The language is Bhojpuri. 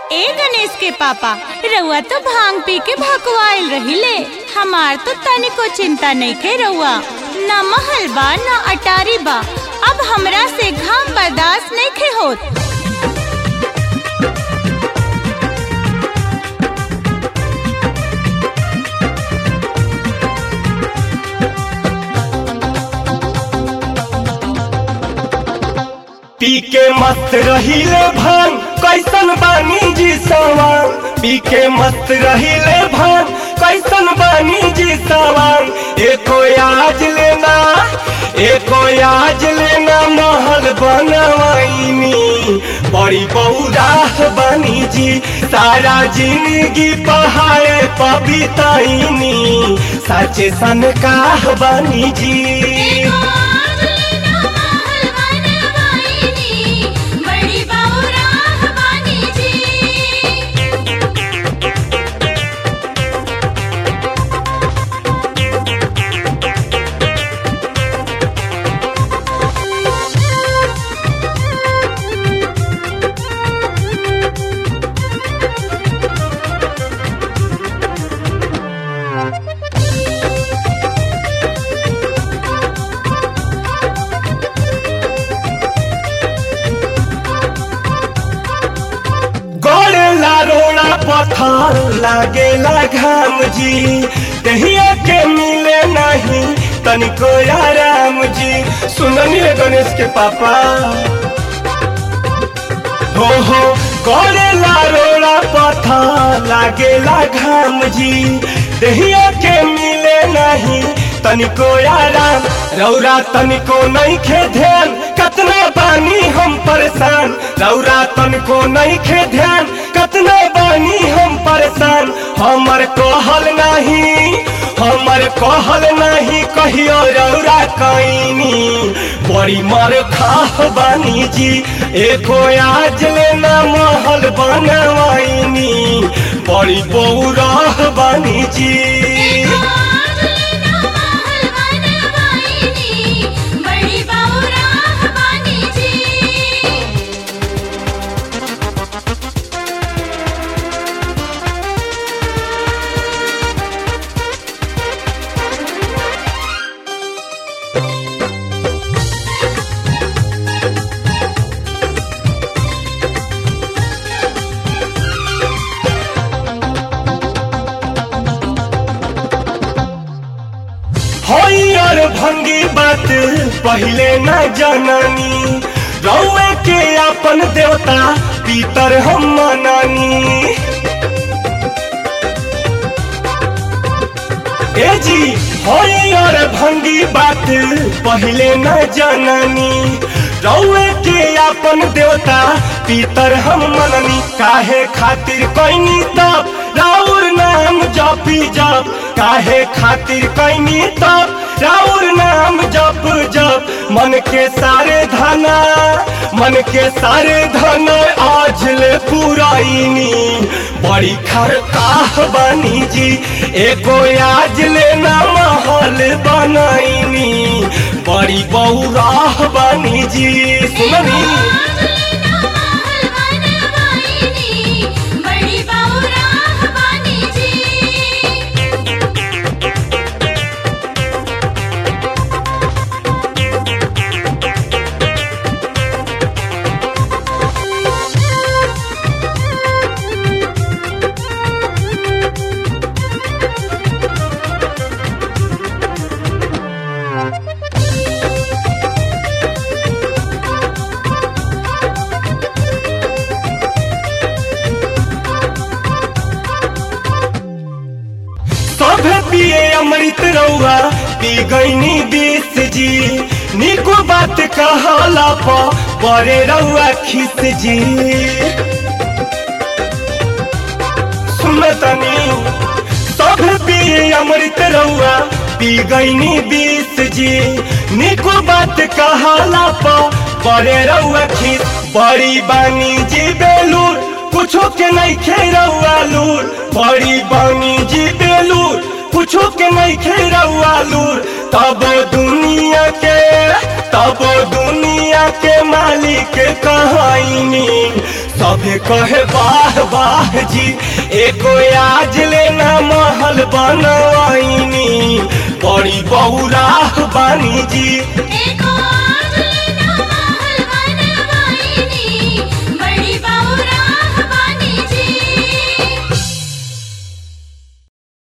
ए गणेश के पापा, रउआ तो भांग पी के भकुआइल रहिले। हमार तो तनिको चिंता नहीं के रउआ, ना महल बा ना अटारी बा। अब हमरा से घाम बर्दाश्त नहीं के होत। पी के मस्त रहिले भान कैसन बानी जी सवान। पी के मस्त रहिले भान कैसन बानी जी सवान। एको आज लेना महल बनवाइनी। बड़ी बौराह बानी जी, सारा जिंदगी पहाड़े पबिताइनी। साचे सनकाह बानी जी। पत्थर लागेला घाम जी, दहिया के मिले नहीं तनिको आराम जी। सुननिए गणेश के पापा, हो गड़ेला रोड़ा पत्थर लागेला घाम जी, दहिया के मिले नहीं तनिको आराम। रौरा तनिको नहीं खे ध्यान, कतना बानी हम परेशान। रौरा तनिको नहीं खे ध्यान, कतना बानी हम परेशान। हमर कहल नहीं कहियो रौरा कईनी। बड़ी मर खाह बानी जी, एको आज लेना महल बनवाइनी। बड़ी बौराह बानी जी। और भंगी बात पहले न जाननी। रउए के अपन देवता पीतर हम मनानी। ए जी होई और भंगी बात पहले न जाननी। रउए के अपन देवता पीतर हम मननी। काहे खातिर कैनी तब राउर नाम जपी जप। काहे खातिर कैनी तब राउर नाम जप जप। मन के सारे धन आज ले पुराइनी। बड़ी खरकाह बानी जी, एको आज लेना महल बनाइनी। बड़ी बौराह बानी जी। सुननी पिए अमृत रउआ पी गईनी बीस जी। निको बात कहला परे रउआ खिस जी। सुनतनी सब पिए अमृत रउआ पी गईनी बीस जी। निको बात कहला परे रउआ खिस। बड़ी बानी जी बेलूर कुछो के नहीं खे रउआ लूर। बड़ी बानी जी बेलूर कुछो के नहीं खे रउआ लूर। तब दुनिया के मालिक कहाइनी। सब सभे कहे वाह वाह जी, एको आज लेना महल बनवाइनी, बड़ी बहुराह बानी जी।